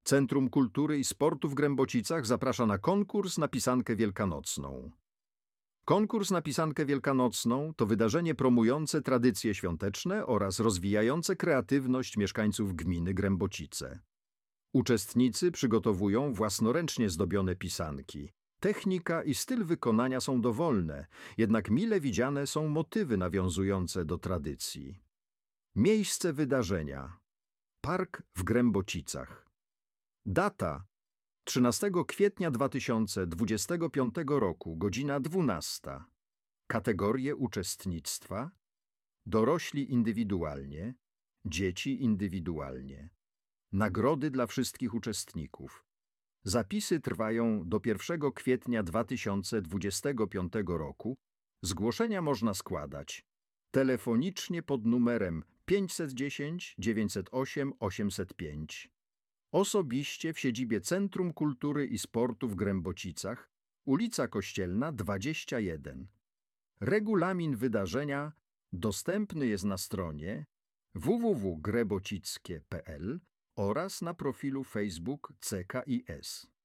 Centrum Kultury i Sportu w Grębocicach zaprasza na konkurs na pisankę wielkanocną. Konkurs na pisankę wielkanocną to wydarzenie promujące tradycje świąteczne oraz rozwijające kreatywność mieszkańców gminy Grębocice. Uczestnicy przygotowują własnoręcznie zdobione pisanki. Technika i styl wykonania są dowolne, jednak mile widziane są motywy nawiązujące do tradycji. Miejsce wydarzenia: Park w Grębocicach. Data: 13 kwietnia 2025 roku, godzina 12. Kategorie uczestnictwa: dorośli indywidualnie, dzieci indywidualnie. Nagrody dla wszystkich uczestników. Zapisy trwają do 1 kwietnia 2025 roku. Zgłoszenia można składać telefonicznie pod numerem 510 908 805, osobiście w siedzibie Centrum Kultury i Sportu w Grębocicach, ulica Kościelna 21. Regulamin wydarzenia dostępny jest na stronie www.grebocickie.pl oraz na profilu Facebook CKIS.